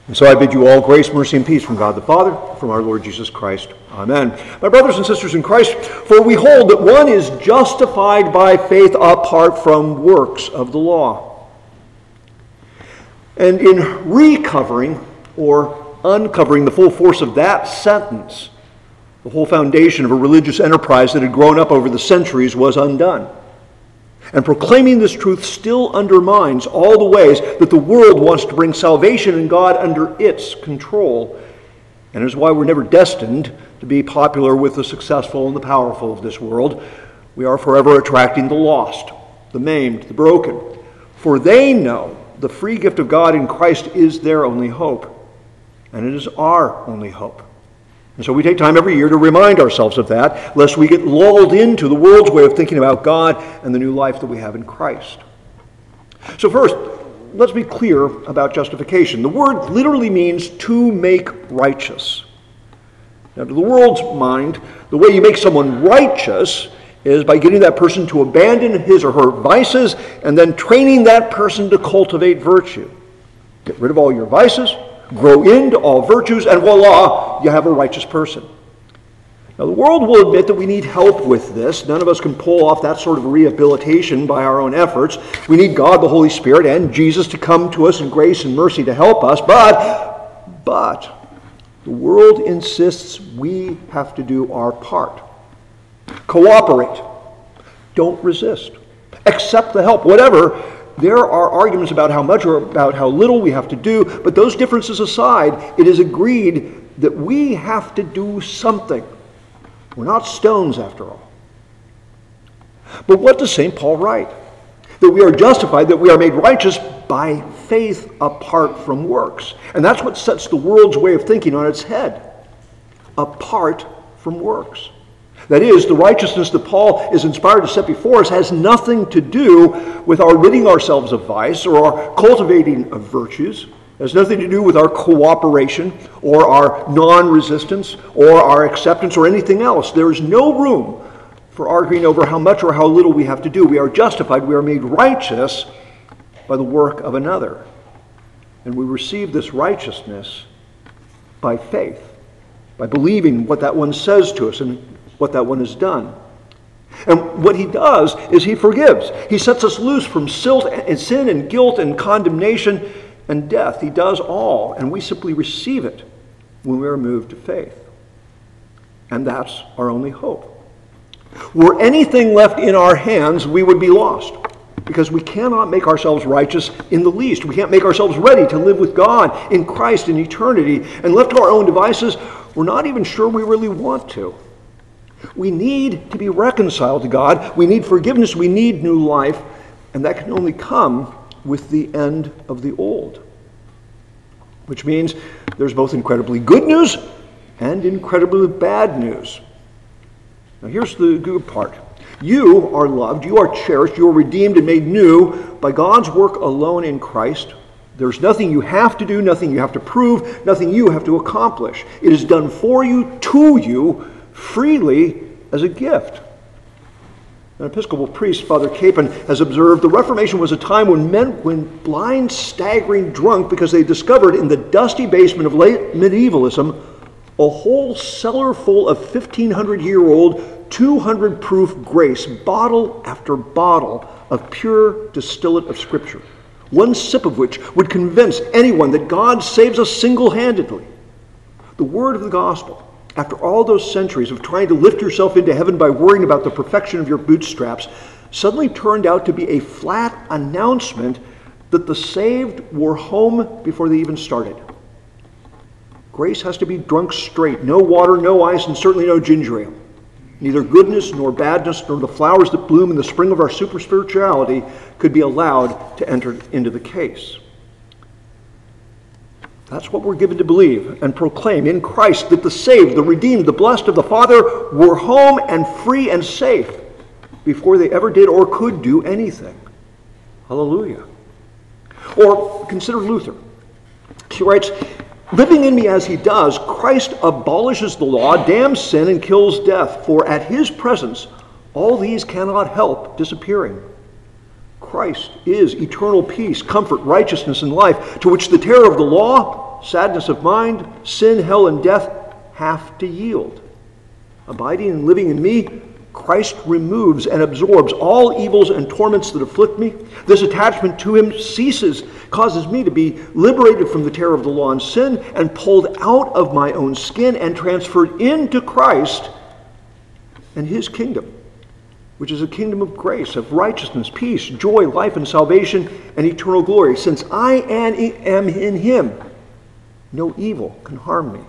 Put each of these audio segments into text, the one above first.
And so I bid you all grace, mercy, and peace from God the Father, from our Lord Jesus Christ. Amen. My brothers and sisters in Christ, for we hold that one is justified by faith apart from works of the law. And in recovering or uncovering the full force of that sentence, the whole foundation of a religious enterprise that had grown up over the centuries was undone. And proclaiming this truth still undermines all the ways that the world wants to bring salvation and God under its control. And is why we're never destined to be popular with the successful and the powerful of this world. We are forever attracting the lost, the maimed, the broken. For they know the free gift of God in Christ is their only hope. And it is our only hope. And so we take time every year to remind ourselves of that, lest we get lulled into the world's way of thinking about God and the new life that we have in Christ. So first, let's be clear about justification. The word literally means to make righteous. Now, to the world's mind, the way you make someone righteous is by getting that person to abandon his or her vices and then training that person to cultivate virtue. Get rid of all your vices, grow into all virtues, and voila, you have a righteous person. Now, the world will admit that we need help with this. None of us can pull off that sort of rehabilitation by our own efforts. We need God, the Holy Spirit, and Jesus to come to us in grace and mercy to help us. But the world insists we have to do our part. Cooperate. Don't resist. Accept the help. Whatever. There are arguments about how much or about how little we have to do, but those differences aside, it is agreed that we have to do something. We're not stones after all. But what does St. Paul write? That we are justified, that we are made righteous by faith apart from works. And that's what sets the world's way of thinking on its head. Apart from works. That is, the righteousness that Paul is inspired to set before us has nothing to do with our ridding ourselves of vice or our cultivating of virtues. It has nothing to do with our cooperation or our non-resistance or our acceptance or anything else. There is no room for arguing over how much or how little we have to do. We are justified, we are made righteous by the work of another. And we receive this righteousness by faith, by believing what that one says to us and what that one has done. And what he does is he forgives. He sets us loose from sin and guilt and condemnation and death. He does all, and we simply receive it when we are moved to faith. And that's our only hope. Were anything left in our hands, we would be lost, because we cannot make ourselves righteous in the least. We can't make ourselves ready to live with God in Christ in eternity. And left to our own devices, we're not even sure we really want to. We need to be reconciled to God. We need forgiveness. We need new life. And that can only come with the end of the old. Which means there's both incredibly good news and incredibly bad news. Now here's the good part. You are loved, you are cherished, you are redeemed and made new by God's work alone in Christ. There's nothing you have to do, nothing you have to prove, nothing you have to accomplish. It is done for you, to you, freely as a gift. An Episcopal priest, Father Capon, has observed the Reformation was a time when blind, staggering drunk because they discovered in the dusty basement of late medievalism a whole cellar full of 1,500-year-old, 200-proof grace, bottle after bottle of pure distillate of Scripture, one sip of which would convince anyone that God saves us single-handedly. The word of the gospel, after all those centuries of trying to lift yourself into heaven by worrying about the perfection of your bootstraps, suddenly turned out to be a flat announcement that the saved were home before they even started. Grace has to be drunk straight, no water, no ice, and certainly no ginger ale. Neither goodness nor badness nor the flowers that bloom in the spring of our super spirituality could be allowed to enter into the case. That's what we're given to believe and proclaim in Christ, that the saved, the redeemed, the blessed of the Father were home and free and safe before they ever did or could do anything. Hallelujah. Or consider Luther. He writes, living in me as he does, Christ abolishes the law, damns sin, and kills death. For at his presence, all these cannot help disappearing. Christ is eternal peace, comfort, righteousness, and life, to which the terror of the law sadness of mind, sin, hell, and death have to yield. Abiding and living in me, Christ removes and absorbs all evils and torments that afflict me. This attachment to him ceases, causes me to be liberated from the terror of the law and sin, and pulled out of my own skin and transferred into Christ and his kingdom, which is a kingdom of grace, of righteousness, peace, joy, life, and salvation, and eternal glory. Since I am in him, no evil can harm me.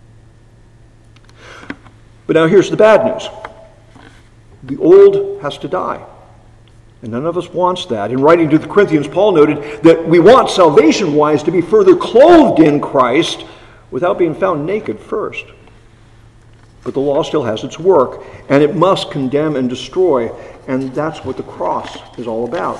But now here's the bad news. The old has to die. And none of us wants that. In writing to the Corinthians, Paul noted that we want salvation-wise to be further clothed in Christ without being found naked first. But the law still has its work, and it must condemn and destroy, and that's what the cross is all about.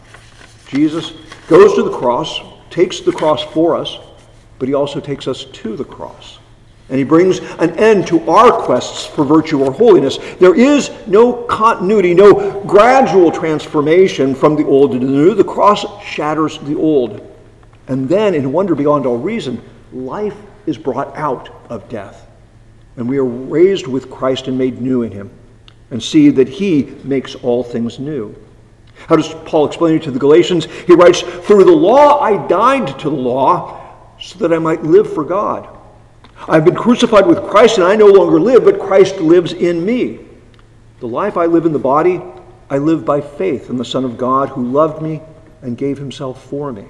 Jesus goes to the cross, takes the cross for us, but he also takes us to the cross. And he brings an end to our quests for virtue or holiness. There is no continuity, no gradual transformation from the old to the new. The cross shatters the old. And then, in wonder beyond all reason, life is brought out of death. And we are raised with Christ and made new in him, and see that he makes all things new. How does Paul explain it to the Galatians? He writes, "Through the law I died to the law, so that I might live for God. I've been crucified with Christ, and I no longer live, but Christ lives in me. The life I live in the body, I live by faith in the Son of God who loved me and gave himself for me."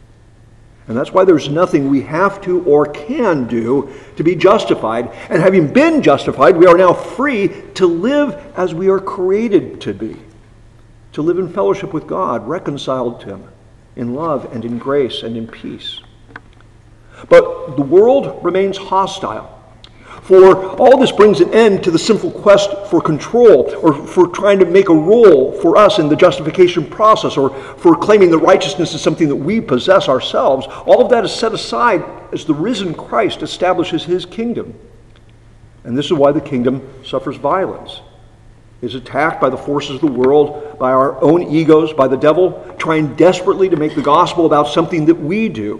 And that's why there's nothing we have to or can do to be justified. And having been justified, we are now free to live as we are created to be, to live in fellowship with God, reconciled to him, in love and in grace and in peace. But the world remains hostile. For all this brings an end to the sinful quest for control, or for trying to make a role for us in the justification process, or for claiming that righteousness is something that we possess ourselves. All of that is set aside as the risen Christ establishes his kingdom. And this is why the kingdom suffers violence. It is attacked by the forces of the world, by our own egos, by the devil, trying desperately to make the gospel about something that we do.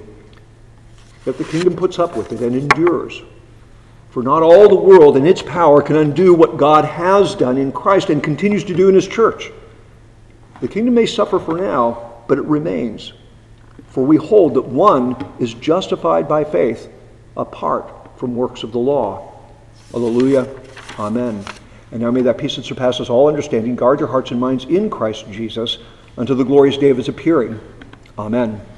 But the kingdom puts up with it and endures. For not all the world and its power can undo what God has done in Christ and continues to do in his church. The kingdom may suffer for now, but it remains. For we hold that one is justified by faith apart from works of the law. Alleluia. Amen. And now may that peace that surpasses all understanding guard your hearts and minds in Christ Jesus until the glorious day of his appearing. Amen.